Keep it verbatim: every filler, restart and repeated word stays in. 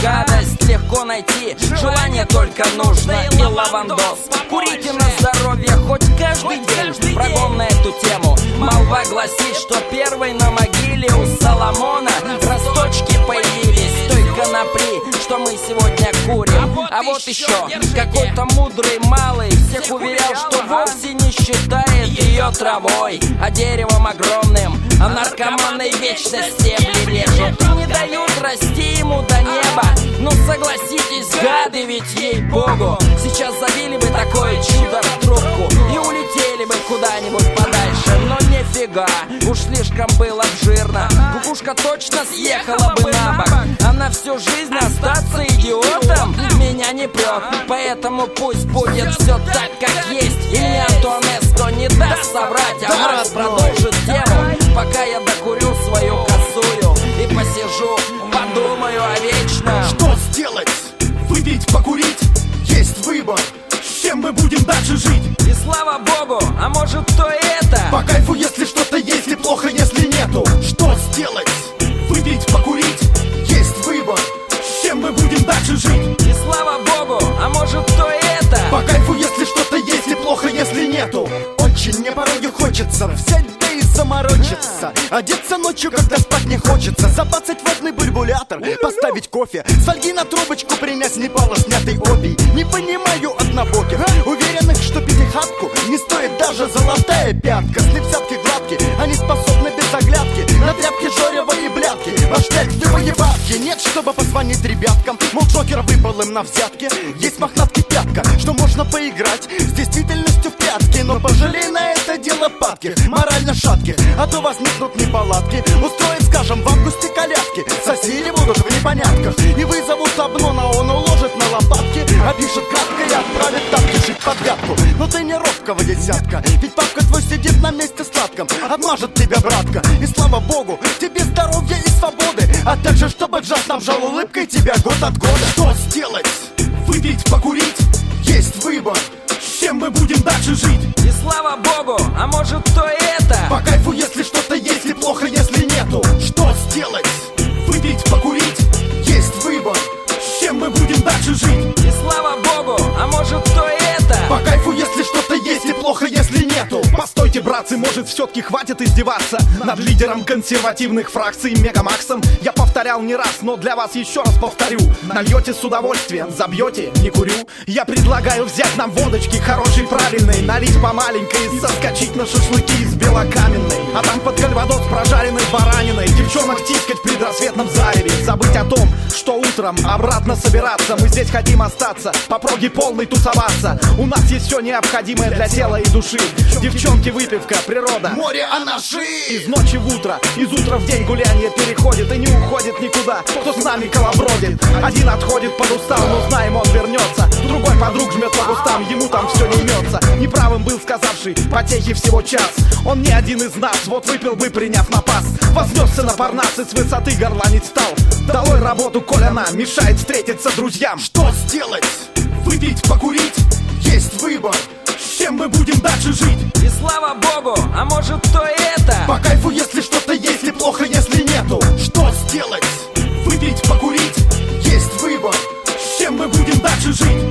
гадость легко найти, желание только нужно и лавандос. Курите на здоровье хоть каждый день. Врагом на эту тему молва гласит, что первой на могиле у Соломона росточки появились той конопли, что мы сегодня курим. А вот еще какой-то мудрый малый всех уверял, что вовсе не считает ее травой, а деревом огромным. А наркоманы вечно стебли режут и не дают расти ему до неба. Ну согласитесь, гады, ведь ей-богу, сейчас забили бы такое чудо в трубку и улетели бы куда-нибудь подальше. Но нифига, уж слишком было жирно. Кукушка точно съехала бы на бок, а на всю жизнь остаться идиотом меня не прет. Поэтому пусть будет все так, как есть, и мне Антуанеско не даст соврать. А Марс продолжит тему, пока я докурю свою косую и посижу, подумаю о вечном. Что сделать? Выпить, покурить? Есть выбор. С чем мы будем дальше жить? И слава богу, а может то и это. По кайфу, если что-то есть, и плохо, если нету. Что сделать? Выпить, покурить? Есть выбор. С чем мы будем дальше жить? И слава богу, а может то и это. По кайфу, если что-то есть, и плохо, если нету. Очень мне порой хочется взять да и заморочиться, одеться ночью, когда спать не хочется, забацать водный бульбулятор, поставить кофе, с фольги на трубочку принять непало снятый опий. Не понимаю однобоких, уверенных, что пятихатку не стоит даже золотая пятка. Сны взятки гладкие, они способны без оглядки на тряпки Жорева и блядки. Вождять любые бабки, нет, чтобы позвонить ребяткам, мол, Джокер выпал им на взятки. Есть мохнатки пятка, что можно поиграть с действительностью в прятки, но пожалей на это дело падки, морально шатки, а то возникнут неполадки. Устроит, скажем, в августе колядки, соседи будут в непонятках и вызовут Обнона, он уложит на лопатки, опишет кратко и отправит тапки жить под пятку. Но ты не робкого десятка, ведь папка твой сидит на месте сладком, обмажет тебя, братка, и слава богу, тебе здоровья и свободы, а также чтобы джаз снабжал улыбкой тебя год от года. Что сделать? Выпить, покурить? Есть выбор. С чем мы будем дальше жить? И слава богу, а может то и это. По кайфу, если что-то есть, и плохо, если нету. Что сделать? Выпить, покурить? Есть выбор. С чем мы будем дальше жить? И слава богу, а может то и это. По кайфу, если что-то есть, и плохо, если нету. Постойте, братцы, может все-таки хватит издеваться над лидером консервативных фракций Мегамаксом. Я повторял не раз, но для вас еще раз повторю. Нальете с удовольствием, забьете, не курю. Я предлагаю взять нам водочки хорошей, правильной, налить по маленькой и соскочить на шашлыки из белокаменной, а там под кальвадос прожаренной бараниной девчонок тискать в предрассветном зареве. Забыть о том, что утром обратно собираться. Мы здесь хотим остаться, по проге полной тусоваться. У нас есть все необходимое для тела и души. Девчонки, выпивка, природа, море, анаши. Из ночи в утро, из утра в день гуляние переходит и не уходит никуда. Кто с нами колобродит? Один отходит под устал, но знаем, он вернется. Другой подруг жмет по кустам, ему там все не имется. Неправым был сказавший, потехи всего час. Он не один из нас, вот выпил бы, приняв напас. Вознесся на Парнас и с высоты горланить стал. Долой работу, коль она мешает встретиться друзьям. Что сделать? Выпить, покурить? Есть выбор. С чем мы будем дальше жить? И слава богу, а может то и это. По кайфу, если что-то есть, и плохо, если нету. Что сделать? Выпить, покурить? Есть выбор. С чем мы будем дальше жить?